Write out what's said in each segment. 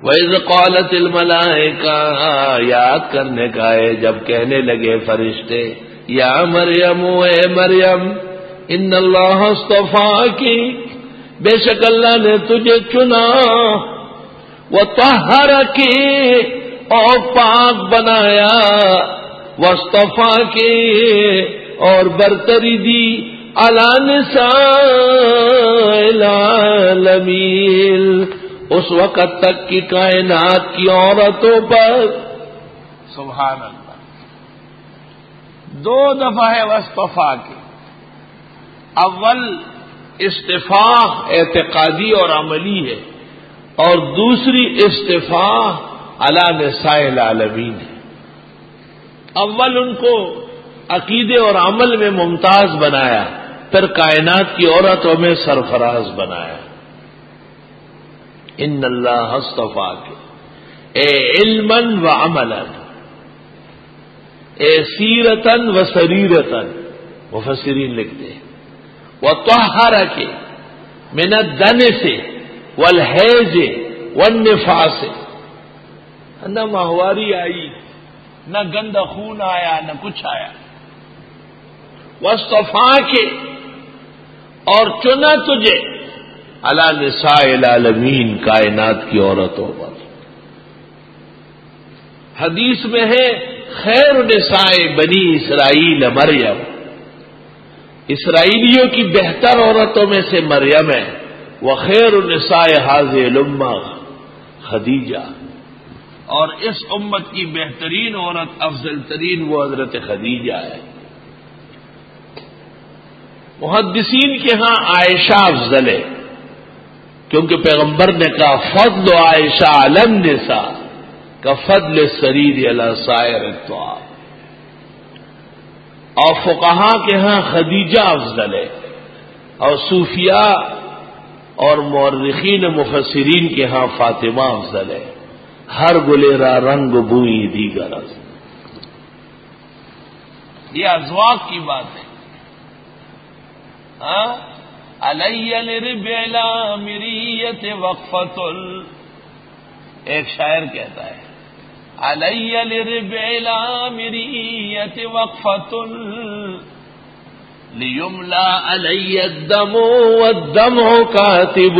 وَإِذْ قَالَتِ الْمَلَائِكَةُ، یاد کرنے کا ہے جب کہنے لگے فرشتے، یا مریم، اے مریم، ان اللہ اصطفاکی، بے شک اللہ نے تجھے چنا، وطہرکی، اور پاک بنایا، واصطفاکی، اور برتری دی، علی نساء العالمین، اس وقت تک کی کائنات کی عورتوں پر۔ سبحان اللہ، دو دفعہ ہے واصطفا کی۔ اول اصطفاء اعتقادی اور عملی ہے، اور دوسری اصطفاء علی نساء العالمین ہے۔ اول ان کو عقیدے اور عمل میں ممتاز بنایا، پھر کائنات کی عورتوں میں سرفراز بنایا۔ ان اللہ اصطفاک، اے علما و عملا، اے سیرتن و سریرتن، مفسرین لکھتے ہیں، وطہرک من الدنس والحیض والنفاس، نہ ماہواری آئی، نہ گندا خون آیا، نہ کچھ آیا۔ واصطفاک، اور چنا تجھے، علی نساء العالمین، کائنات کی عورتوں پر۔ حدیث میں ہے خیر نساء بنی اسرائیل مریم، اسرائیلیوں کی بہتر عورتوں میں سے مریم ہے، وخیر نساء هذه الامہ خدیجہ، اور اس امت کی بہترین عورت، افضل ترین، وہ حضرت خدیجہ ہے۔ محدثین کے ہاں عائشہ افضل ہے، کیونکہ پیغمبر نے کہا فضل عائشہ علی النساء کفضل السرید علی سائر الطعام، اور فقہاء کے ہاں خدیجہ افضل ہے، اور صوفیاء اور مورخین مفسرین کے ہاں فاطمہ افضل ہے۔ ہر گلیرا رنگ بوئی دیگر، یہ ازواج کی بات ہے۔ علی لربع العامریۃ وقفۃ، ایک شاعر کہتا ہے علی لربع العامریۃ وقفۃ، لیملا علی الدم والدمع کاتب،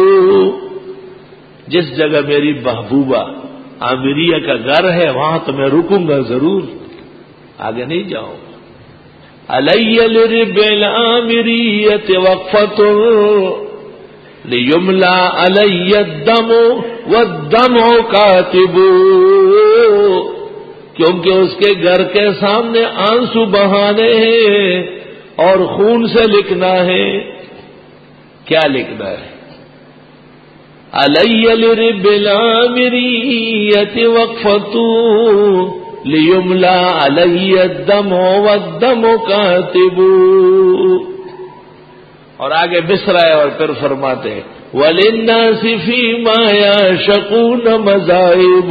جس جگہ میری محبوبہ عامریہ کا گھر ہے وہاں تو میں رکوں گا ضرور، آگے نہیں جاؤں۔ علی لربع العامریۃ وقفۃ، لیملا علی الدم والدمع کاتب، کیونکہ اس کے گھر کے سامنے آنسو بہانے ہیں اور خون سے لکھنا ہے۔ کیا لکھنا ہے؟ علی لربع العامریۃ وقفۃ، لیملا علی الدمع والدمع کاتب، اور آگے مصرع ہے اور پھر فرماتے ہیں وَلِلنَّاسِ فِيمَا يَعْشَقُونَ مَذَاهِبُ،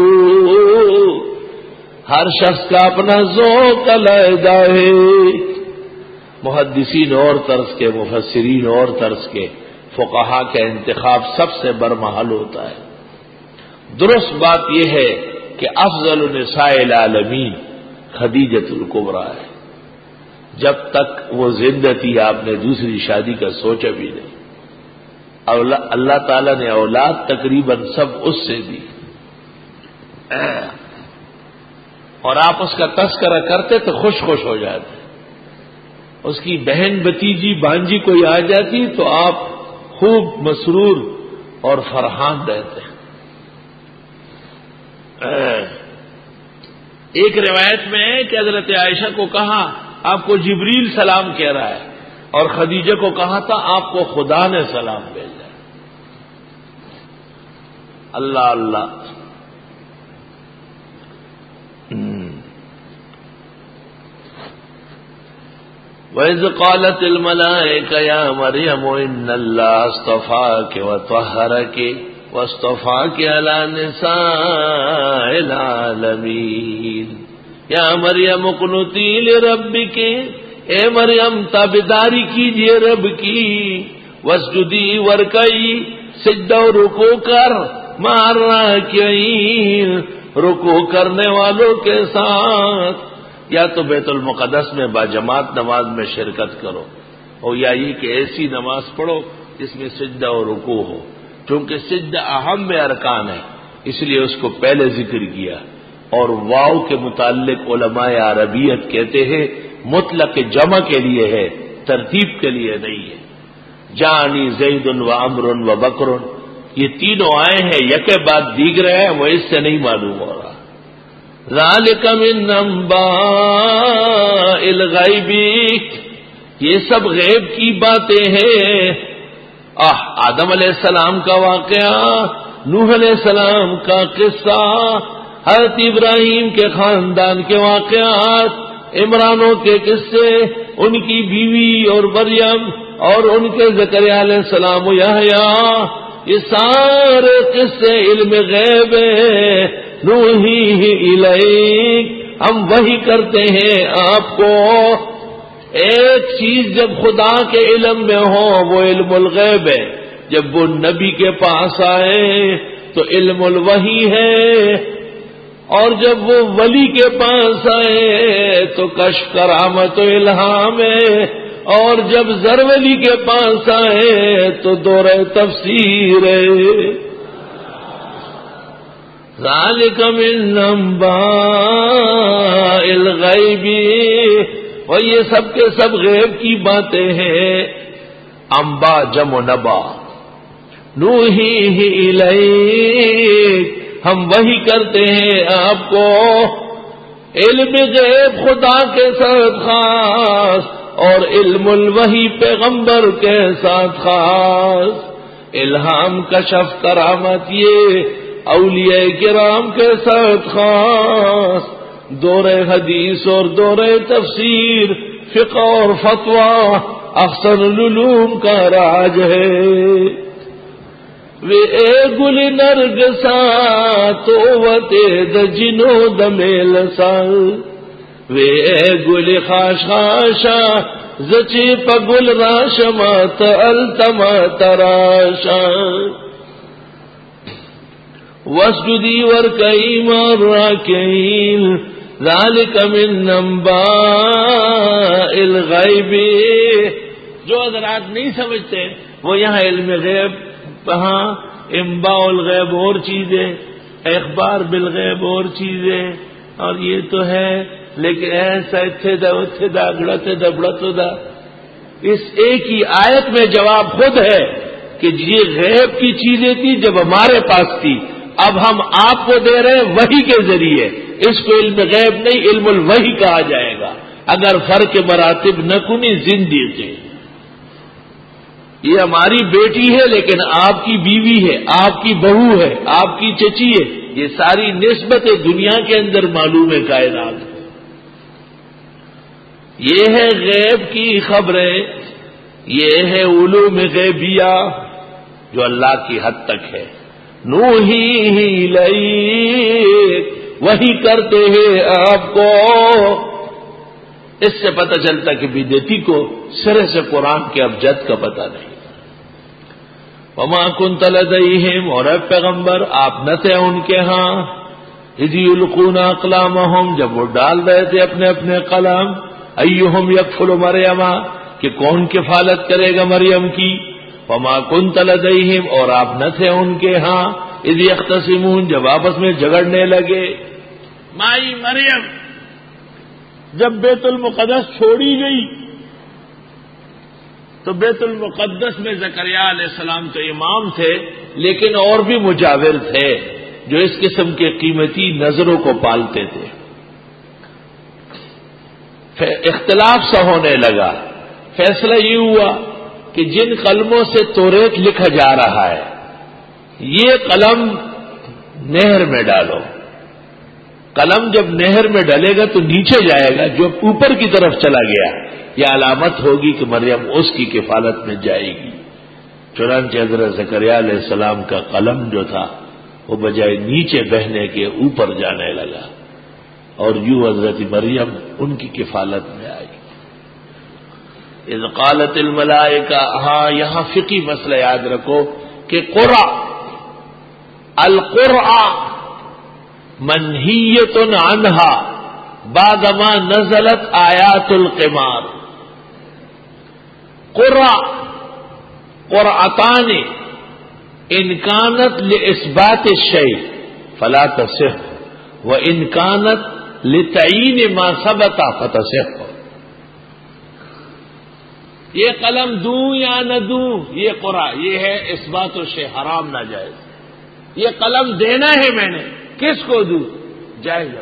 ہر شخص کا اپنا ذوق علیحدہ ہے۔ محدثین اور طرز کے، مفسرین اور طرز کے، فقہاء کا انتخاب سب سے برمحل ہوتا ہے۔ درست بات یہ ہے کہ افضل نساء العالمین خدیجۃ الکبریٰ ہے۔ جب تک وہ زندہ تھی آپ نے دوسری شادی کا سوچا بھی نہیں۔ اللہ تعالیٰ نے اولاد تقریباً سب اس سے دی، اور آپ اس کا تذکرہ کرتے تو خوش خوش ہو جاتے۔ اس کی بہن، بھتیجی، بانجی کوئی آ جاتی تو آپ خوب مسرور اور فرحان رہتے۔ ایک روایت میں ہے کہ حضرت عائشہ کو کہا آپ کو جبریل سلام کہہ رہا ہے، اور خدیجہ کو کہا تھا آپ کو خدا نے سلام بھیجا۔ اللہ اللہ۔ وَإِذْ قَالَتِ الْمَلَائِكَةُ يَا مَرْيَمُ إِنَّ اللَّهَ اصْطَفَاكِ وَطَهَّرَكِ وَاصْطَفَاكِ عَلَى نِسَاءِ الْعَالَمِينَ یا مریم اقنتی لربک، اے مریم تابعداری کیجئے رب کی، واسجدی ورکعی، سجدہ و رکوع کر، مع الراکعین، رکوع کرنے والوں کے ساتھ. یا تو بیت المقدس میں باجماعت نماز میں شرکت کرو، اور یا یہ کہ ایسی نماز پڑھو جس میں سجدہ اور رکوع ہو. چونکہ سجدہ اہم میں ارکان ہے اس لیے اس کو پہلے ذکر کیا. اور واو کے متعلق علماء عربیت کہتے ہیں مطلق جمع کے لیے ہے، ترتیب کے لیے نہیں ہے. جانی زید و عمر و بکر، یہ تینوں آئے ہیں یکے بعد دیگرے ہیں، وہ اس سے نہیں معلوم ہو رہا. ذالک من انباء الغیب، یہ سب غیب کی باتیں ہیں. آدم علیہ السلام کا واقعہ، نوح علیہ السلام کا قصہ، حضرت ابراہیم کے خاندان کے واقعات، عمرانوں کے قصے، ان کی بیوی اور مریم اور ان کے زکریا علیہ السلام و یحییٰ، یہ سارے قصے علم غیب ہیں. نوحیہ الیک، ہم وحی کرتے ہیں آپ کو. ایک چیز جب خدا کے علم میں ہو وہ علم الغیب ہے، جب وہ نبی کے پاس آئے تو علم الوحی ہے، اور جب وہ ولی کے پاس آئے تو کشف کرامت و الہام ہے، اور جب زرولی کے پاس آئے تو دورہ تفسیر ہے. ذالک من انباء الغیب، اور یہ سب کے سب غیب کی باتیں ہیں. انبا جمع نبا. نوحیہ الیک، ہم وحی کرتے ہیں آپ کو. علم غیب خدا کے ساتھ خاص، اور علم الوحی پیغمبر کے ساتھ خاص. الہام کشف کرامت یہ اولیاء کرام کے ساتھ خاص. دور حدیث اور دور تفسیر، فقہ اور فتویٰ احسن العلوم کا راج ہے. وے اے گل نرگسا تو وتے د جنو دمیل سا، وے اے گل خاش خاشا زچی پگل راشما تلتما تراشا. واسجدی ورکعی مع الراکعین، ذالک من انباء الغیب. جو حضرات نہیں سمجھتے وہ یہاں علم غیب، کہاں انباء الغیب اور چیزیں، اخبار بالغیب اور چیزیں، اور یہ تو ہے لیکن ایسا اتھے دا اتھے دا گڑتے دا بڑتو دا. اس ایک ہی آیت میں جواب خود ہے کہ یہ غیب کی چیزیں تھی جب ہمارے پاس تھی، اب ہم آپ کو دے رہے ہیں وحی کے ذریعے. اس کو علم غیب نہیں علم الوحی کہا جائے گا اگر فرق مراتب نہ کنی زندگی. یہ ہماری بیٹی ہے لیکن آپ کی بیوی ہے، آپ کی بہو ہے، آپ کی چچی ہے. یہ ساری نسبتیں دنیا کے اندر معلوم ہے کائنات. یہ ہے غیب کی خبریں، یہ ہے علوم غیبیہ جو اللہ کی حد تک ہے. نوحیہ الیک، وحی کرتے ہیں آپ کو. اس سے پتہ چلتا کہ بدعتی کو سرے سے قرآن کے ابجد کا پتہ نہیں. وما کنت لدیہم، اور اے پیغمبر آپ نہ تھے ان کے ہاں، اذ یلقون اقلامہم، جب وہ ڈال رہے تھے اپنے اپنے قلم، ایہم یکفل مریم، کہ کون کفالت کرے گا مریم کی. وما کنت لدیہم، اور آپ نہ تھے ان کے ہاں، اذ یختصمون، جب آپس میں جھگڑنے لگے. مائی مریم جب بیت المقدس چھوڑی گئی تو بیت المقدس میں زکریا علیہ السلام تو امام تھے لیکن اور بھی مجاور تھے جو اس قسم کے قیمتی نظروں کو پالتے تھے. اختلاف سا ہونے لگا. فیصلہ یہ ہوا کہ جن قلموں سے توریت لکھا جا رہا ہے یہ قلم نہر میں ڈالو. قلم جب نہر میں ڈالے گا تو نیچے جائے گا، جو اوپر کی طرف چلا گیا یہ علامت ہوگی کہ مریم اس کی کفالت میں جائے گی. چنانچہ حضرت زکریا علیہ السلام کا قلم جو تھا وہ بجائے نیچے بہنے کے اوپر جانے لگا اور یوں حضرت مریم ان کی کفالت میں آئی. اذ قالت الملائکہ، ہاں یہاں فقی مسئلہ یاد رکھو کہ قرآن القرآ منہیۃ عنہا بعدما نزلت آیات القمار. قرآ قرعتان ان كانت لإثبات الشيء فلا تصح وإن كانت لتعیین ما ثبت فتصح. یہ قلم دوں یا نہ دوں یہ قرآ، یہ ہے اثبات الشیء حرام ناجائز. یہ قلم دینا ہے میں نے، کس کو دوں؟ جائز.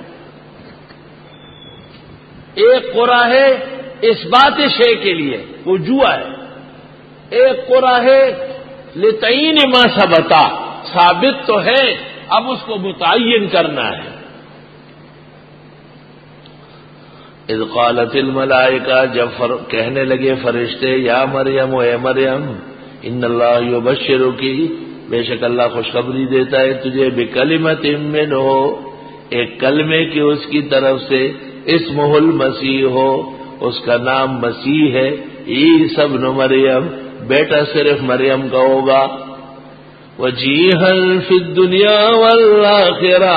ایک قرآ ہے اثبات شیء کے لیے، وہ جوا ہے. ایک قرآ ہے لتعیین ما ثبتا، ثابت تو ہے اب اس کو متعین کرنا ہے. اذ قالت الملائکہ، جب کہنے لگے فرشتے، یا مریم اے مریم، ان اللہ یبشرکی، بے شک اللہ خوشخبری دیتا ہے تجھے، بکلمۃ منہ، ایک کلمے کی اس کی طرف سے، اسمہ المسیح ہو، اس کا نام مسیح ہے، عیسی ابن مریم، بیٹا صرف مریم کا ہوگا، وجیہا فی الدنیا والآخرہ،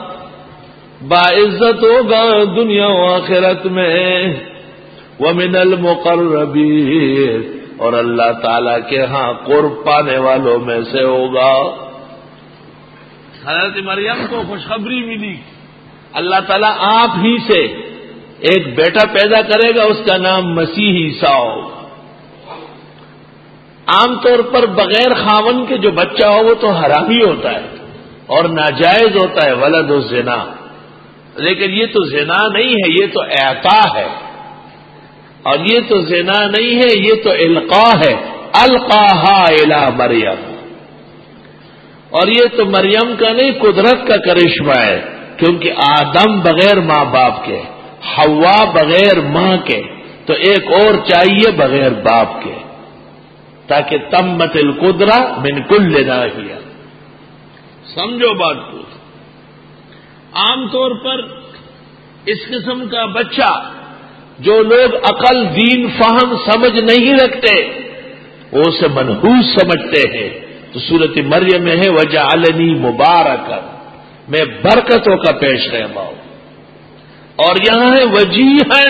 باعزت ہوگا دنیا و آخرت میں، ومن المقربین، اور اللہ تعالی کے ہاں قرب پانے والوں میں سے ہوگا. حضرت مریم کو خوشخبری ملی، اللہ تعالیٰ آپ ہی سے ایک بیٹا پیدا کرے گا، اس کا نام مسیح عیسیٰ ہوگا. عام طور پر بغیر خاون کے جو بچہ ہو وہ تو حرامی ہوتا ہے اور ناجائز ہوتا ہے، ولد الزنا. لیکن یہ تو زنا نہیں ہے، یہ تو اعطا ہے، اور یہ تو زنا نہیں ہے، یہ تو القاء ہے، القاہا الی مریم. اور یہ تو مریم کا نہیں، قدرت کا کرشمہ ہے، کیونکہ آدم بغیر ماں باپ کے، حوا بغیر ماں کے، تو ایک اور چاہیے بغیر باپ کے، تاکہ تمت القدرہ من کل ناحیہ. سمجھو بات کو. عام طور پر اس قسم کا بچہ جو لوگ عقل، دین، فہم، سمجھ نہیں رکھتے وہ اسے منحوس سمجھتے ہیں. تو سورۃ مریم میں ہے وجعلنی مبارکا، میں برکتوں کا پیش رہا ہوں. اور یہاں ہے وجیہا،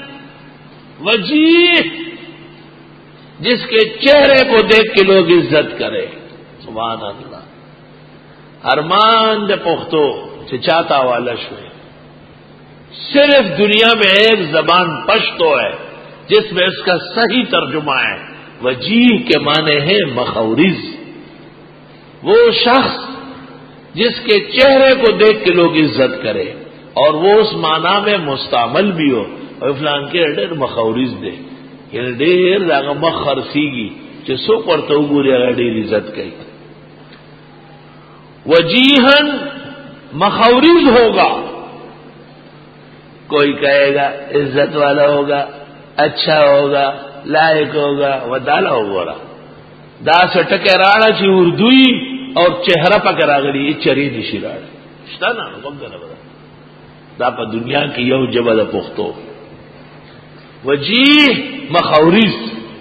وجیہ جس کے چہرے کو دیکھ کے لوگ عزت کرے. سبحان اللہ. ارمان دے پختو چاہتا والا شوئے. صرف دنیا میں ایک زبان پشتو ہے جس میں اس کا صحیح ترجمہ ہے. وجیہ کے معنی ہے مخورز، وہ شخص جس کے چہرے کو دیکھ کے لوگ عزت کرے، اور وہ اس معنی میں مستعمل بھی ہو. اور فلان کے ڈیر مخورز دے، یعنی ڈیر راگا مخرسیگی جسو پر تو گوریا ڈیر عزت کئی. وجیہن مخورز ہوگا، کوئی کہے گا عزت والا ہوگا، اچھا ہوگا، لائق ہوگا، ودالا ہوگا. دا سے ٹکراڑا چی اردوئی اور چہرہ پکرا گڑی یہ چری نشی راڑ شتا نا بگنا بدا دا پا دنیا کی یو جبہ دا پختو. وجیہ مخورز،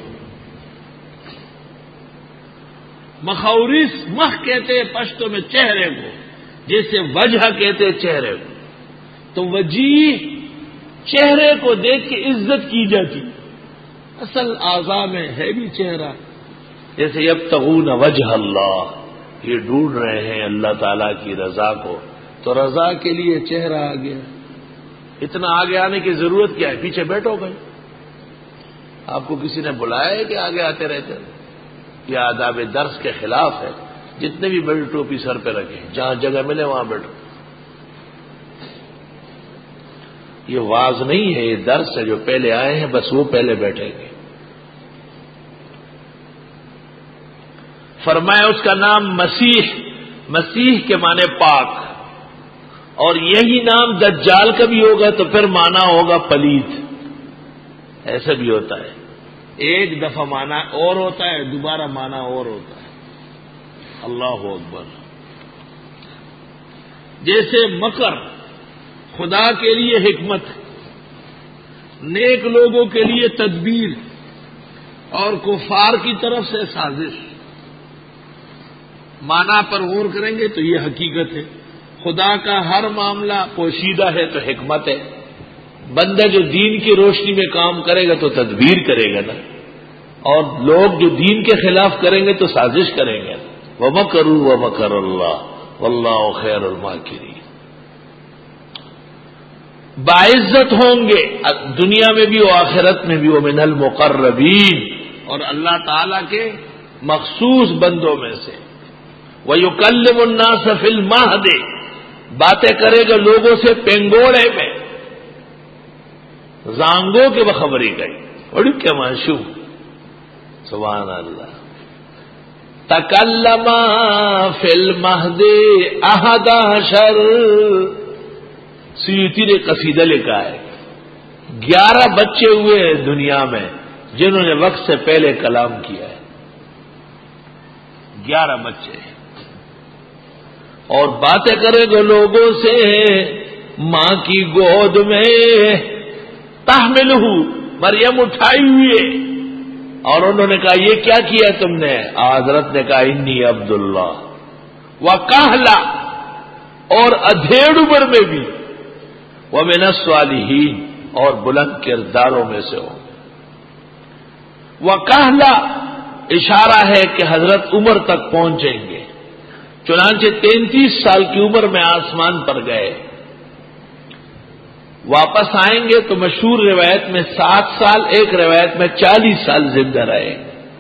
مخورز مخ کہتے پشتوں میں چہرے کو، جیسے وجہ کہتے چہرے کو. تو وجیہ چہرے کو دیکھ کے عزت کی جاتی. اصل اعضاء میں ہے بھی چہرہ. جیسے یبتغون وجہ اللہ، یہ ڈھونڈ رہے ہیں اللہ تعالیٰ کی رضا کو، تو رضا کے لیے چہرہ آ گیا. اتنا آگے آنے کی ضرورت کیا ہے؟ پیچھے بیٹھو بھائی. آپ کو کسی نے بلایا ہے کہ آگے آتے رہتے ہیں؟ یہ آداب درس کے خلاف ہے. جتنے بھی بڑی ٹوپی سر پہ رکھیں، جہاں جگہ ملے وہاں بیٹھو. یہ واز نہیں ہے، یہ درس ہے. جو پہلے آئے ہیں بس وہ پہلے بیٹھیں گے. فرمایا اس کا نام مسیح، مسیح کے معنی پاک. اور یہی نام دجال کا بھی ہوگا تو پھر معنی ہوگا پلید. ایسا بھی ہوتا ہے، ایک دفعہ معنی اور ہوتا ہے، دوبارہ معنی اور ہوتا ہے. اللہ اکبر. جیسے مکر خدا کے لیے حکمت، نیک لوگوں کے لیے تدبیر، اور کفار کی طرف سے سازش. معنی پر غور کریں گے تو یہ حقیقت ہے. خدا کا ہر معاملہ پوشیدہ ہے تو حکمت ہے. بندہ جو دین کی روشنی میں کام کرے گا تو تدبیر کرے گا نا، اور لوگ جو دین کے خلاف کریں گے تو سازش کریں گے. وَمَكَرُوا وَمَكَرَ اللَّهُ وَاللَّهُ خَيْرُ الْمَاكِرِينَ. باعزت ہوں گے دنیا میں بھی و آخرت میں بھی، وَمِنَ الْمُقَرَّبِينَ، اور اللہ تعالی کے مخصوص بندوں میں سے. وَيُكَلِّمُ النَّاسَ فِي الْمَهْدِ، باتیں کرے گا لوگوں سے پنگوڑے میں، زانگوں کے بخبری گئی. بڑی کیا معشو، سبحان اللہ. تکلم فی المہد احد عشر، سیوطی نے قصیدہ لکھا ہے 11 بچے ہوئے ہیں دنیا میں جنہوں نے وقت سے پہلے کلام کیا ہے. 11 بچے ہیں، اور باتیں کرے گا لوگوں سے ماں کی گود میں. تحملہ، مریم اٹھائی ہوئی ہے، اور انہوں نے کہا یہ کیا کیا تم نے؟ حضرت نے کہا انی عبداللہ. وکہلا، اور ادھیڑ عمر میں بھی. ومن الصالحین، اور بلند کرداروں میں سے ہو. وکہلا، اشارہ ہے کہ حضرت عمر تک پہنچیں گے. چنانچہ 33 سال کی عمر میں آسمان پر گئے. واپس آئیں گے تو مشہور روایت میں 7 سال، ایک روایت میں 40 سال زندہ رہے.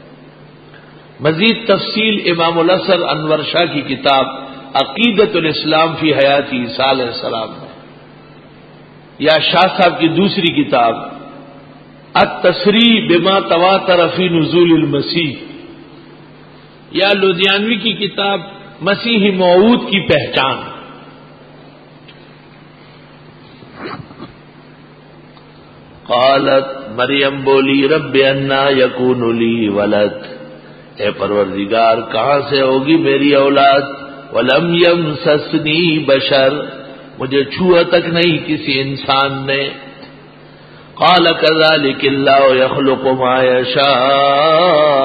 مزید تفصیل امام الاسر انور شاہ کی کتاب عقیدت الاسلام فی حیات عیسیٰ علیہ السلام میں، یا شاہ صاحب کی دوسری کتاب التصریح بما تواتر فی نزول المسیح، یا لدھیانوی کی کتاب مسیح موعود کی پہچان. قالت، مریم بولی رب انا یکون لی ولد، اے پروردگار کہاں سے ہوگی میری اولاد. ولم یمسسنی بشر، مجھے چھوا تک نہیں کسی انسان نے. قال کذالک اللہ یخلق ما یشاء،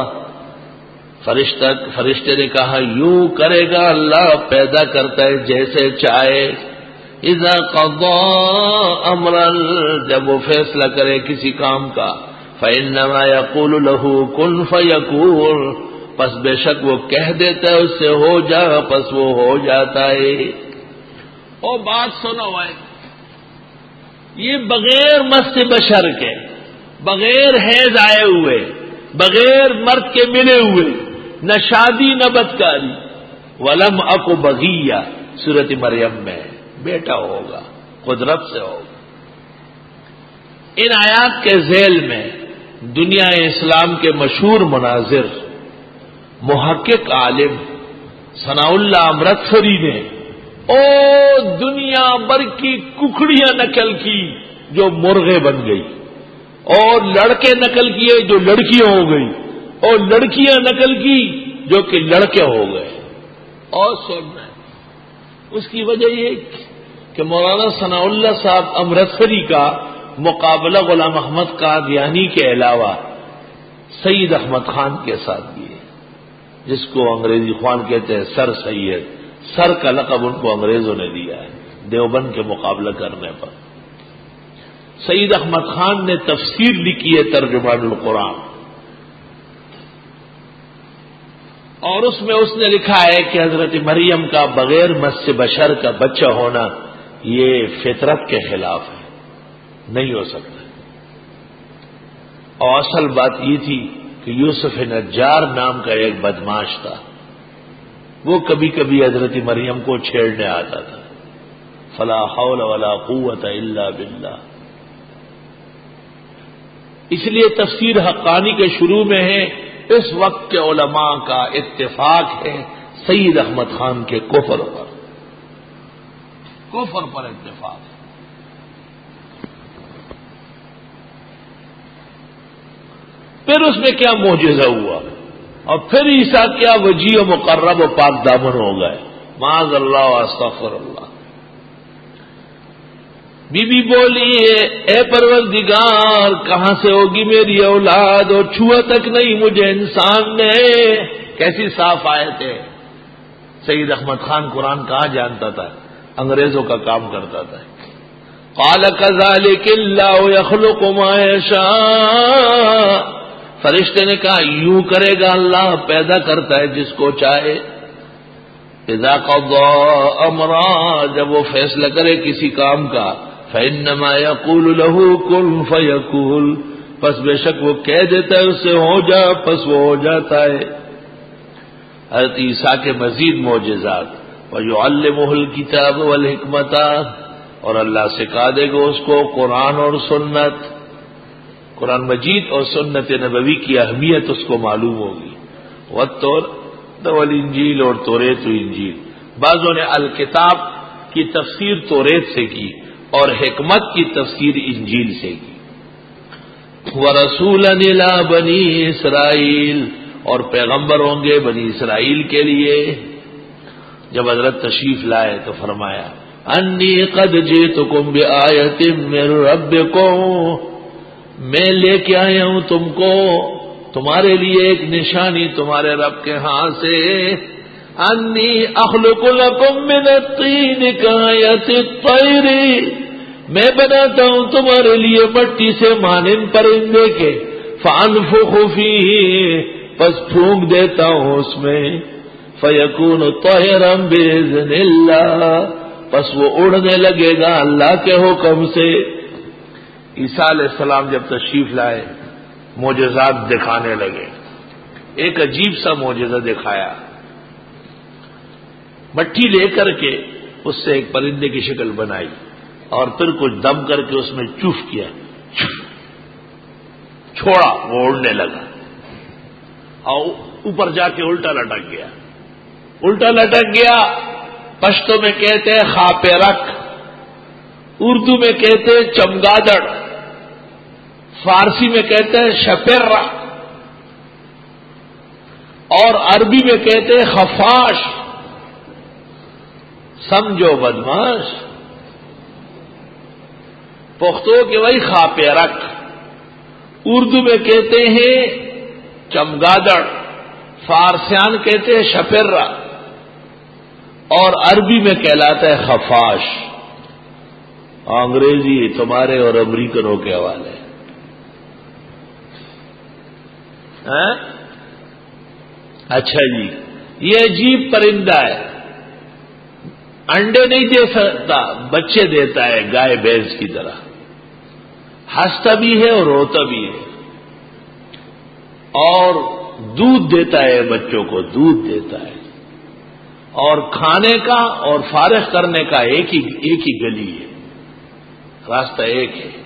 فرشتے نے کہا یوں کرے گا اللہ، پیدا کرتا ہے جیسے چاہے. اذا قضى امرا، جب وہ فیصلہ کرے کسی کام کا، فانما يقول له كن فيكون، پس بے شک وہ کہہ دیتا ہے اس سے ہو جا، پس وہ ہو جاتا ہے. اور بات سنو بھائی، یہ بغیر مس بشر کے، بغیر حیض آئے ہوئے، بغیر مرد کے ملے ہوئے، نہ شادی نہ بدکاری. ولم اکو بغیہ، سورۃ مریم میں بیٹا ہوگا، قدرت سے ہوگا. ان آیات کے ذیل میں دنیا اسلام کے مشہور مناظر محقق عالم ثناء اللہ امرتسری نے دنیا بھر کی ککڑیاں نقل کی جو مرغے بن گئی، اور لڑکے نقل کیے جو لڑکیاں ہو گئی، اور لڑکیاں نقل کی جو کہ لڑکے ہو گئے. اور سننا اس کی وجہ یہ کہ مولانا ثناء اللہ صاحب امرتسری کا مقابلہ غلام احمد قادیانی کے علاوہ سید احمد خان کے ساتھ بھی ہے، جس کو انگریزی خوان کہتے ہیں سر سید. سر کا لقب ان کو انگریزوں نے دیا ہے دیوبند کے مقابلہ کرنے پر. سید احمد خان نے تفسیر لکھی ہے ترجمان القرآن، اور اس میں اس نے لکھا ہے کہ حضرت مریم کا بغیر مس بشر کا بچہ ہونا یہ فطرت کے خلاف ہے، نہیں ہو سکتا. اور اصل بات یہ تھی کہ یوسف نجار نام کا ایک بدماش تھا، وہ کبھی کبھی حضرت مریم کو چھیڑنے آتا تھا. فلا حول ولا قوت الا باللہ. اس لیے تفسیر حقانی کے شروع میں ہے اس وقت کے علماء کا اتفاق ہے سید احمد خان کے کفر پر اتفاق ہے. پھر اس میں کیا معجزہ ہوا، اور پھر عیسیٰ کیا وجیہ و مقرب و پاک دامن ہو گئے. معاذ اللہ و استغفر اللہ. بی بی بولی اے پروردگار کہاں سے ہوگی میری اولاد، اور چھوا تک نہیں مجھے انسان نے. کیسی صاف آیت ہے. سید احمد خان قرآن کہاں جانتا تھا، انگریزوں کا کام کرتا تھا. قال كذلك الله يخلق ما يشاء، فرشتے نے کہا یوں کرے گا اللہ، پیدا کرتا ہے جس کو چاہے. اذا قضى امرا، جب وہ فیصلہ کرے کسی کام کا، فانما يقول له كن فيكون، پس بے شک وہ کہہ دیتا ہے اس سے ہو جا، پس وہ ہو جاتا ہے. حضرت عیسیٰ کے مزید معجزات، وَيُعَلِّمُهُ الْكِتَابَ وَالْحِكْمَةَ، اور اللہ سکھا دے گا اس کو قرآن اور سنت، قرآن مجید اور سنت نبوی کی اہمیت اس کو معلوم ہوگی. والانجیل، اور توریت و انجیل. بعضوں نے الکتاب کی تفسیر توریت سے کی اور حکمت کی تفسیر انجیل سے کی. وَرَسُولًا إِلَىٰ بَنِي اسرائیل، اور پیغمبر ہوں گے بنی اسرائیل کے لیے. جب حضرت تشریف لائے تو فرمایا انی قد جئتکم بآیۃ من ربکم، میں لے کے آیا ہوں تم کو، تمہارے لیے ایک نشانی تمہارے رب کے ہاں سے. انی اخلق لکم من الطین کآیۃ الطیر، میں بناتا ہوں تمہارے لیے مٹی سے مانند پرندے کے. فانفخ فیہ، پس پھونک دیتا ہوں اس میں. فیکون طیرا باذن اللہ، پس وہ اڑنے لگے گا اللہ کے حکم سے. عیسیٰ علیہ السلام جب تشریف لائے معجزات دکھانے لگے. ایک عجیب سا معجزہ دکھایا، مٹی لے کر کے اس سے ایک پرندے کی شکل بنائی اور پھر کچھ دم کر کے اس میں چوف کیا، چھوڑا، وہ اڑنے لگا اور اوپر جا کے الٹا لٹک گیا. الٹا لٹک گیا، پشتو میں کہتے ہیں خاپے رکھ، اردو میں کہتے ہیں چمگادڑ، فارسی میں کہتے ہیں شپرہ، اور عربی میں کہتے ہیں خفاش. سمجھو بدماش. پختو کے وہی خاپے رکھ، اردو میں کہتے ہیں چمگادڑ، فارسیان کہتے ہیں شپرہ، اور عربی میں کہلاتا ہے خفاش. انگریزی تمہارے اور امریکنوں کے حوالے. اچھا جی، یہ عجیب پرندہ ہے، انڈے نہیں دے سکتا، بچے دیتا ہے گائے بھینس کی طرح. ہنستا بھی ہے اور روتا بھی ہے، اور دودھ دیتا ہے بچوں کو، دودھ دیتا ہے. اور کھانے کا اور فارغ کرنے کا ایک ہی گلی ہے، راستہ ایک ہے.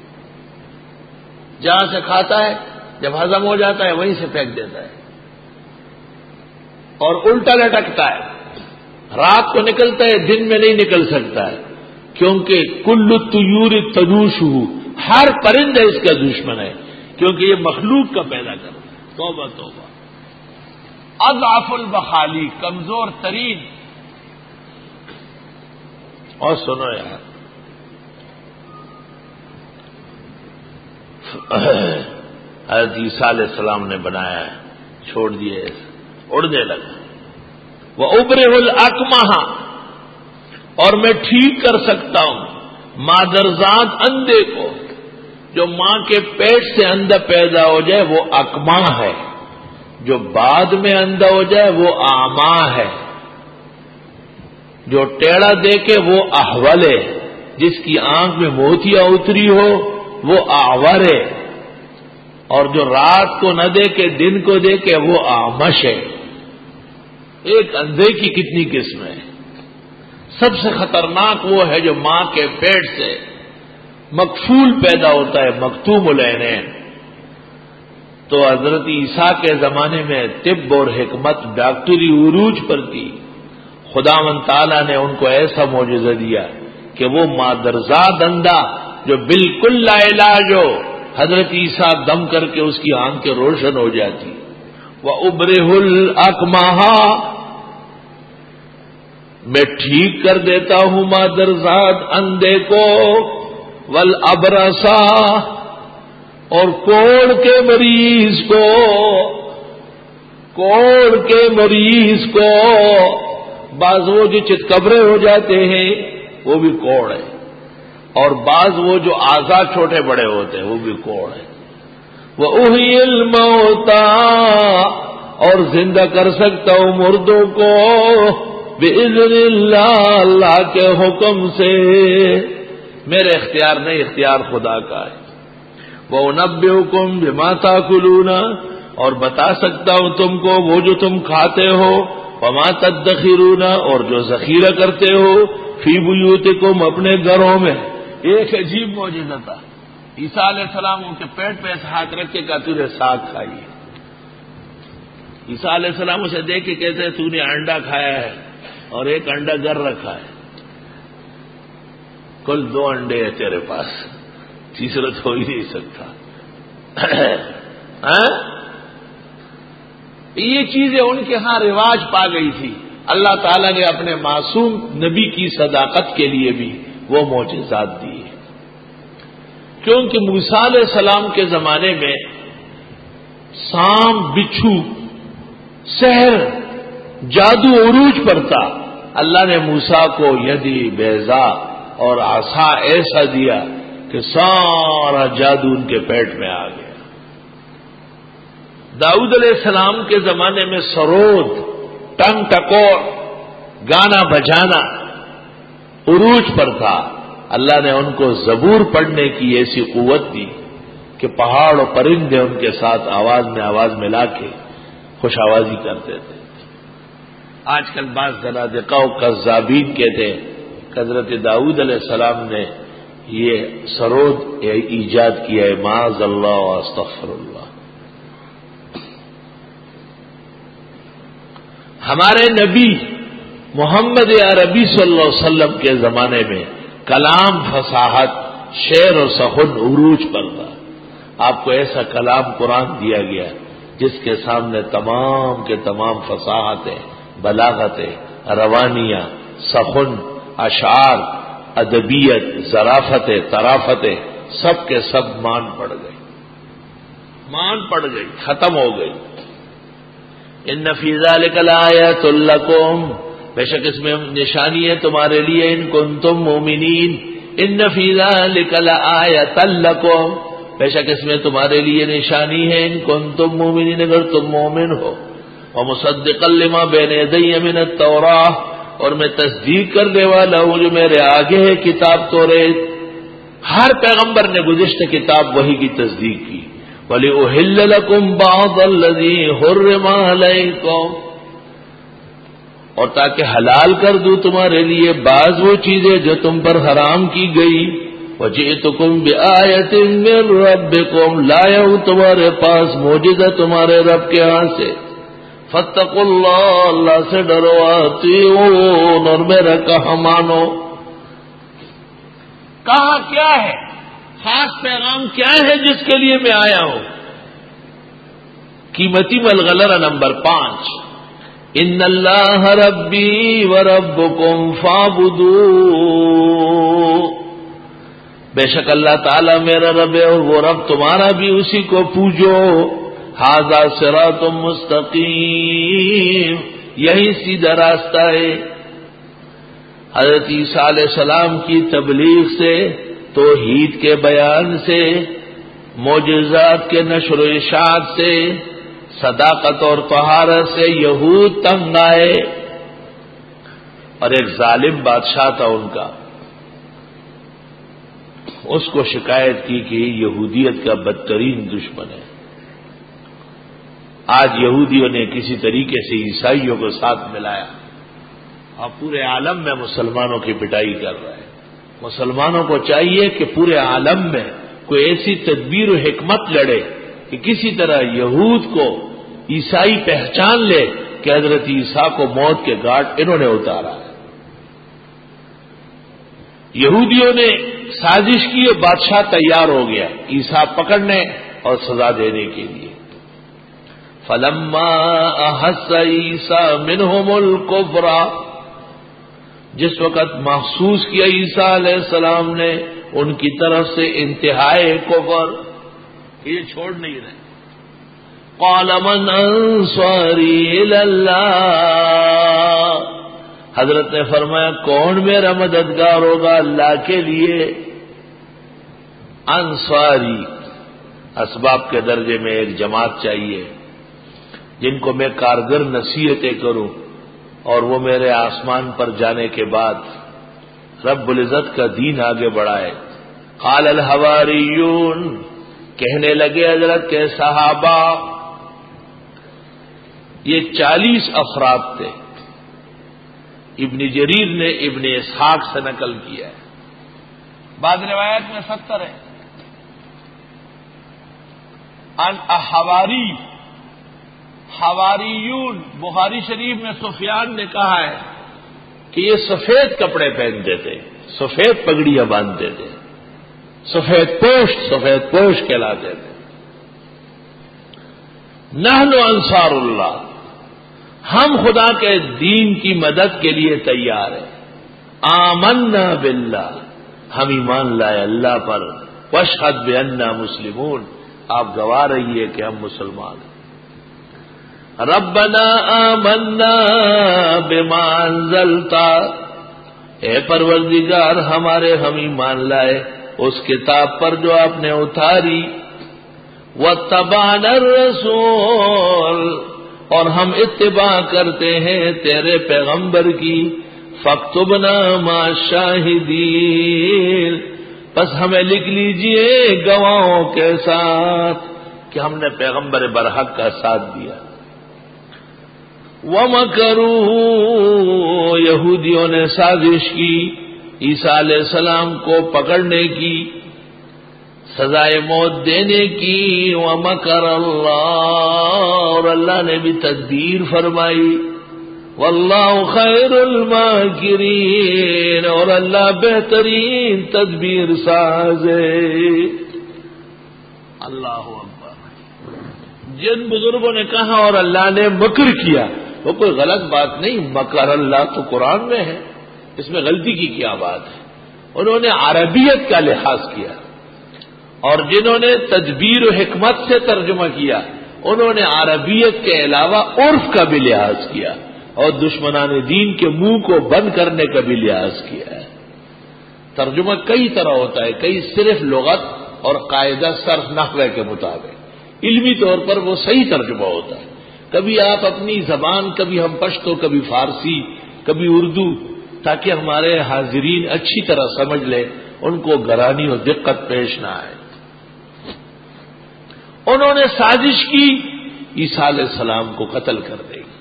جہاں سے کھاتا ہے جب ہضم ہو جاتا ہے وہیں سے پھینک دیتا ہے، اور الٹا لٹکتا ہے. رات کو نکلتا ہے، دن میں نہیں نکل سکتا ہے، کیونکہ کل الطیور تجوش، ہر پرندہ اس کا دشمن ہے، کیونکہ یہ مخلوق کا پیدا کرتا ہے. توبہ توبہ. اضعف البخالی، کمزور ترین. اور سنو یار، حضرت عیسیٰ علیہ السلام نے بنایا ہے، چھوڑ دیے، اڑنے لگا. وَأُبْرِئُ الْأَكْمَحَ، اور میں ٹھیک کر سکتا ہوں مادرزاد اندھے کو. جو ماں کے پیٹ سے اندھا پیدا ہو جائے وہ اکما ہے، جو بعد میں اندھا ہو جائے وہ اعما ہے. جو ٹیڑھا دیکھے وہ احول ہے، جس کی آنکھ میں موتیاں اتری ہو وہ اعور ہے، اور جو رات کو نہ دیکھے دن کو دیکھے وہ اعمش ہے. ایک اندھے کی کتنی قسم ہے. سب سے خطرناک وہ ہے جو ماں کے پیٹ سے مکفول پیدا ہوتا ہے، مکتوم العینین. تو حضرت عیسیٰ کے زمانے میں طب اور حکمت ڈاکٹری عروج پر تھی. خداوند تعالیٰ نے ان کو ایسا معجزہ دیا کہ وہ مادرزاد اندھا جو بالکل لا علاج ہو، حضرت عیسیٰ دم کر کے اس کی آنکھیں روشن ہو جاتی. وَأُبْرِئُ الْأَكْمَحَ، میں ٹھیک کر دیتا ہوں مادرزاد اندھے کو. وَالْأَبْرَصَ، اور کوڑ کے مریض کو، کوڑ کے مریض کو. بعض وہ جو چتکبرے ہو جاتے ہیں وہ بھی کوڑ ہے، اور بعض وہ جو اعضاء چھوٹے بڑے ہوتے ہیں وہ بھی کوڑ ہے۔ وَأُحْيِي الْمَوْتَىٰ، اور زندہ کر سکتا ہوں مردوں کو، بِإِذْنِ اللَّهِ، اللہ کے حکم سے، میرے اختیار نہیں، اختیار خدا کا ہے۔ وَأُنَبِّئُكُم بِمَا تَأْكُلُونَ، اور بتا سکتا ہوں تم کو وہ جو تم کھاتے ہو، وَمَا تَدَّخِرُونَ، اور جو ذخیرہ کرتے ہو، فِي بُيُوتِكُمْ، اپنے گھروں میں۔ ایک عجیب معجزہ تھا، عیسیٰ علیہ السلام ان کے پیٹ پہ ایسا ہاتھ رکھ کے کہا تو نے ساگ کھائی ہے۔ عیسیٰ علیہ السلام اسے دیکھ کے کہتے ہیں تو نے انڈا کھایا ہے اور ایک انڈا گھر رکھا ہے، کل 2 انڈے ہیں تیرے پاس، تیسرا تو ہو ہی نہیں سکتا۔ یہ چیزیں ان کے ہاں رواج پا گئی تھی، اللہ تعالیٰ نے اپنے معصوم نبی کی صداقت کے لیے بھی وہ معجزات دی ہے، کیونکہ موسیٰ علیہ السلام کے زمانے میں سانپ، بچھو، سحر، جادو عروج پر تھا۔ اللہ نے موسیٰ کو یدی بیضا اور عصا ایسا دیا کہ سارا جادو ان کے پیٹ میں آ گیا۔ داؤد علیہ السلام کے زمانے میں سرود، ٹنگ ٹکور، گانا بجانا عروج پر تھا۔ اللہ نے ان کو زبور پڑھنے کی ایسی قوت دی کہ پہاڑ اور پرندے ان کے ساتھ آواز میں آواز ملا کے خوش آوازی کرتے تھے۔ آج کل بعض زنادقہ و کذابین کہتے ہیں کہ حضرت داؤد علیہ السلام نے یہ سرود ایجاد کیا ہے، معاذ اللہ و استغفر اللہ۔ ہمارے نبی محمد عربی صلی اللہ علیہ وسلم کے زمانے میں کلام، فصاحت، شعر اور سخن عروج پر تھا۔ آپ کو ایسا کلام قرآن دیا گیا جس کے سامنے تمام کے تمام فصاحتیں، بلاغتیں، روانیاں، سخن، اشعار، ادبیت، ظرافتیں، طرافتیں سب کے سب مان پڑ گئی، ختم ہو گئی۔ ان فی ذلک لآیات لکم، بے شک اس میں نشانی ہے تمہارے لیے، ان کنتم مومنین، ان فی ذلک لآیات لکم، بے شک اس میں تمہارے لیے نشانی ہے، ان کنتم مومنین، اگر تم مومن ہو، ومصدقا لما بین یدی من التوراۃ، اور میں تصدیق کرنے والا ہوں جو میرے آگے ہے کتاب توریت۔ ہر پیغمبر نے گزشتہ کتاب وحی کی تصدیق کی۔ وَلِأُحِلَّ لَكُمْ بَعْضَ الَّذِي حُرِّمَ عَلَيْكُمْ، اور تاکہ حلال کر دوں تمہارے لیے بعض وہ چیزیں جو تم پر حرام کی گئی۔ وَجِئْتُكُمْ بِآیَةٍ مِّن رَبِّكُمْ، لایا ہوں تمہارے پاس معجزہ تمہارے رب کے ہاں سے۔ فَاتَّقُوا اللَّهَ، اللہ سے ڈرو، وَأَطِیعُونِ، اور میرا کہا مانو۔ کہا کیا ہے؟ خاص پیغام کیا ہے جس کے لیے میں آیا ہوں؟ قیمتی ملغلرہ نمبر 5، ان اللہ ربی وربکم فاعبدوہ، بے شک اللہ تعالیٰ میرا رب ہے اور وہ رب تمہارا بھی، اسی کو پوجو۔ ھذا صراط مستقیم، یہی سیدھا راستہ ہے۔ حضرت عیسیٰ علیہ السلام کی تبلیغ سے، توحید کے بیان سے، معجزات کے نشر و اشاعت سے، صداقت اور طہارت سے یہود تنگ آئے، اور ایک ظالم بادشاہ تھا ان کا، اس کو شکایت کی کہ یہودیت کا بدترین دشمن ہے۔ آج یہودیوں نے کسی طریقے سے عیسائیوں کو ساتھ ملایا اور پورے عالم میں مسلمانوں کی پٹائی کر رہا ہے۔ مسلمانوں کو چاہیے کہ پورے عالم میں کوئی ایسی تدبیر و حکمت لڑے کہ کسی طرح یہود کو عیسائی پہچان لے کہ حضرت عیسیٰ کو موت کے گھاٹ انہوں نے اتارا ہے۔ یہودیوں نے سازش کی اور بادشاہ تیار ہو گیا عیسیٰ پکڑنے اور سزا دینے کے لیے۔ فلما احس عیسیٰ منہم الکفر، جس وقت محسوس کیا عیسیٰ علیہ السلام نے ان کی طرف سے انتہائی کفر، یہ چھوڑ نہیں رہے، قال من انصاری الی اللہ، حضرت نے فرمایا کون میرا مددگار ہوگا اللہ کے لیے؟ انصاری، اسباب کے درجے میں ایک جماعت چاہیے جن کو میں کارگر نصیحتیں کروں اور وہ میرے آسمان پر جانے کے بعد رب العزت کا دین آگے بڑھائے۔ قال الحواریون، کہنے لگے حضرت کے صحابہ، یہ 40 افراد تھے، ابن جریر نے ابن اسحاق سے نقل کیا ہے، بعض روایت میں 70 ہے۔ الحواری، حواریون، بخاری شریف میں سفیان نے کہا ہے کہ یہ سفید کپڑے پہنتے تھے، سفید پگڑیاں باندھتے تھے، سفید پوش کہلاتے تھے۔ نحن انصار اللہ، ہم خدا کے دین کی مدد کے لیے تیار ہیں۔ آمنا باللہ، ہم ایمان لائے اللہ پر۔ واشہد بأننا مسلمون، آپ گواہ رہیے کہ ہم مسلمان ہیں۔ ربنا آمنا بما انزلت، اے پروردگار ہمارے، ہم ایمان لائے اس کتاب پر جو آپ نے اتاری۔ واتبعنا الرسول، اور ہم اتباع کرتے ہیں تیرے پیغمبر کی۔ فاکتبنا مع الشاہدین، بس ہمیں لکھ لیجئے گواہوں کے ساتھ کہ ہم نے پیغمبر برحق کا ساتھ دیا۔ وَمَكَرُوا، یہودیوں نے سازش کی عیسیٰ علیہ السلام کو پکڑنے کی، سزائے موت دینے کی۔ وَمَكَرَ اللَّهُ، اور اللہ نے بھی تدبیر فرمائی۔ وَاللَّهُ خَيْرُ الْمَاكِرِينَ، اور اللہ بہترین تدبیر ساز ہے۔ اللہ اکبر۔ جن بزرگوں نے کہا اور اللہ نے مکر کیا، وہ کوئی غلط بات نہیں، مکر اللہ تو قرآن میں ہے، اس میں غلطی کی کیا بات ہے؟ انہوں نے عربیت کا لحاظ کیا، اور جنہوں نے تدبیر و حکمت سے ترجمہ کیا انہوں نے عربیت کے علاوہ عرف کا بھی لحاظ کیا، اور دشمنان دین کے منہ کو بند کرنے کا بھی لحاظ کیا ہے۔ ترجمہ کئی طرح ہوتا ہے، کئی صرف لغت اور قاعدہ صرف نحوے کے مطابق، علمی طور پر وہ صحیح ترجمہ ہوتا ہے۔ کبھی آپ اپنی زبان، کبھی ہم پشتو، کبھی فارسی، کبھی اردو، تاکہ ہمارے حاضرین اچھی طرح سمجھ لیں، ان کو گرانی اور دقت پیش نہ آئے۔ انہوں نے سازش کی عیسیٰ علیہ السلام کو قتل کر دے گی۔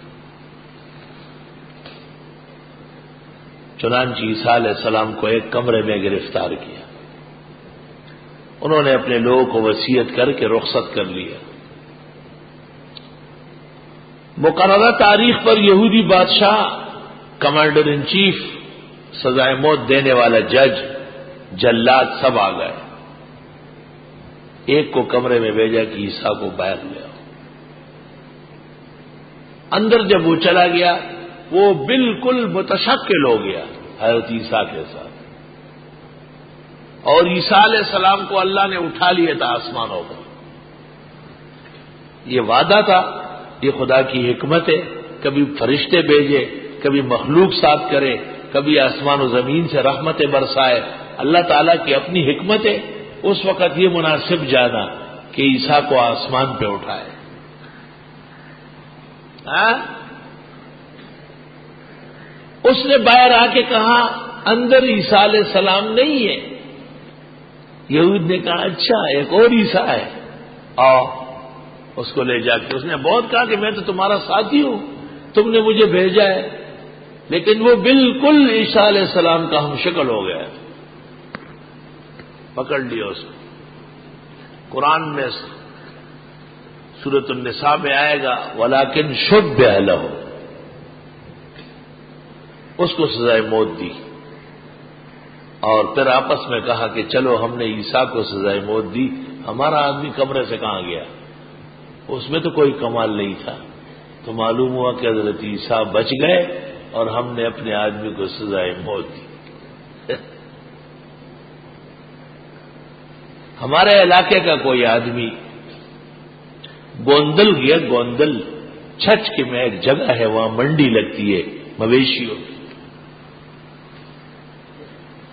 چنانچہ عیسیٰ علیہ السلام کو ایک کمرے میں گرفتار کیا، انہوں نے اپنے لوگوں کو وصیت کر کے رخصت کر لیا۔ مقررہ تاریخ پر یہودی بادشاہ، کمانڈر ان چیف، سزائے موت دینے والا جج، جلاد سب آ گئے۔ ایک کو کمرے میں بھیجا کہ عیسیٰ کو باہر لے آؤ۔ اندر جب وہ چلا گیا، وہ بالکل متشکل ہو گیا حضرت عیسیٰ کے ساتھ، اور عیسیٰ علیہ السلام کو اللہ نے اٹھا لیا تھا آسمانوں پر۔ یہ وعدہ تھا، یہ خدا کی حکمت ہے، کبھی فرشتے بھیجے، کبھی مخلوق ساتھ کرے، کبھی آسمان و زمین سے رحمتیں برسائے، اللہ تعالیٰ کی اپنی حکمت ہے۔ اس وقت یہ مناسب جانا کہ عیسیٰ کو آسمان پہ اٹھائے۔ اس نے باہر آ کے کہا اندر عیسیٰ علیہ السلام نہیں ہے۔ یہود نے کہا اچھا ایک اور عیسیٰ ہے، آؤ اس کو لے جا کے۔ اس نے بہت کہا کہ میں تو تمہارا ساتھی ہوں، تم نے مجھے بھیجا ہے، لیکن وہ بالکل عیسیٰ علیہ السلام کا ہم شکل ہو گیا۔ پکڑ لیا اس کو۔ قرآن میں سورۃ النساء میں آئے گا وَلَٰكِن شُبِّهَ لَهُ، اس کو سزائے موت دی، اور پھر آپس میں کہا کہ چلو ہم نے عیسیٰ کو سزائے موت دی، ہمارا آدمی کمرے سے کہاں گیا؟ اس میں تو کوئی کمال نہیں تھا، تو معلوم ہوا کہ حضرت عیسیٰ بچ گئے اور ہم نے اپنے آدمی کو سزائے موت دی۔ ہمارے علاقے کا کوئی آدمی گوندل گیا، گوندل چھچ کے میں ایک جگہ ہے، وہاں منڈی لگتی ہے مویشیوں کی،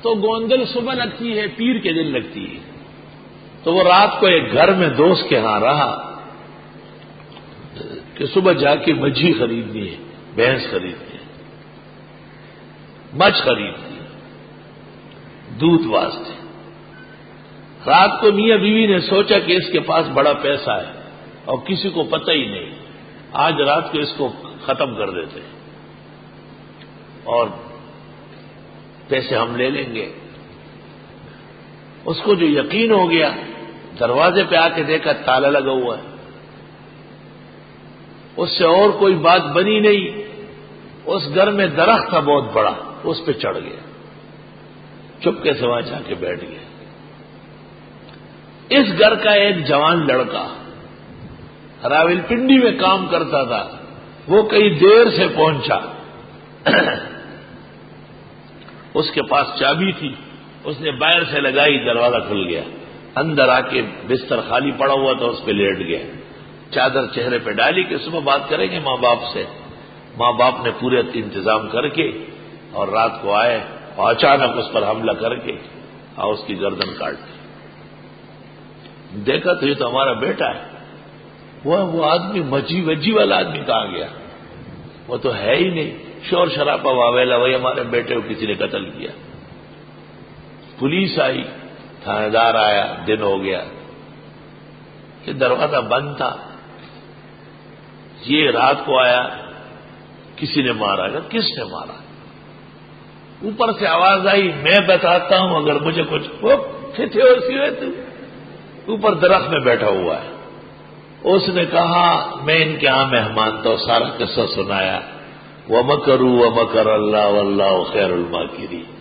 تو گوندل صبح لگتی ہے، پیر کے دن لگتی ہے. تو وہ رات کو ایک گھر میں دوست کے ہاں رہا کہ صبح جا کے مچھلی خریدنی ہے، بھینس خریدنی ہے، مچھ خریدنی ہے، دودھ واسطے. رات کو میاں بیوی نے سوچا کہ اس کے پاس بڑا پیسہ ہے اور کسی کو پتہ ہی نہیں، آج رات کو اس کو ختم کر دیتے اور پیسے ہم لے لیں گے. اس کو جو یقین ہو گیا، دروازے پہ آ کے دیکھا تالا لگا ہوا ہے. اس سے اور کوئی بات بنی نہیں. اس گھر میں درخت تھا بہت بڑا، اس پہ چڑھ گیا، چپکے سے وہاں جا کے بیٹھ گیا. اس گھر کا ایک جوان لڑکا راولپنڈی میں کام کرتا تھا، وہ کئی دیر سے پہنچا. اس کے پاس چابی تھی، اس نے باہر سے لگائی، دروازہ کھل گیا. اندر آ کے بستر خالی پڑا ہوا تھا، اس پہ لیٹ گیا، چادر چہرے پہ ڈالی کہ صبح بات کریں گے ماں باپ سے. ماں باپ نے پورے انتظام کر کے اور رات کو آئے اور اچانک اس پر حملہ کر کے اور اس کی گردن کاٹ دی. دیکھا تو یہ تو ہمارا بیٹا ہے. وہ آدمی مجی وجی والا آدمی کہاں گیا؟ وہ تو ہے ہی نہیں. شور شرابہ واویلا، وہی ہمارے بیٹے کو کسی نے قتل کیا. پولیس آئی، تھانے دار آیا، دن ہو گیا کہ دروازہ بند تھا. یہ رات کو آیا، کسی نے مارا. کس نے مارا؟ اوپر سے آواز آئی، میں بتاتا ہوں اگر مجھے کچھ. وہ کتنے ہوئے تو اوپر درخت میں بیٹھا ہوا ہے. اس نے کہا میں ان کے ہاں مہمان تھا، سارا قصہ سنایا. وَمَكَرُوا وَمَكَرَ اللَّهُ وَاللَّهُ خَيْرُ الْمَاكِرِينَ.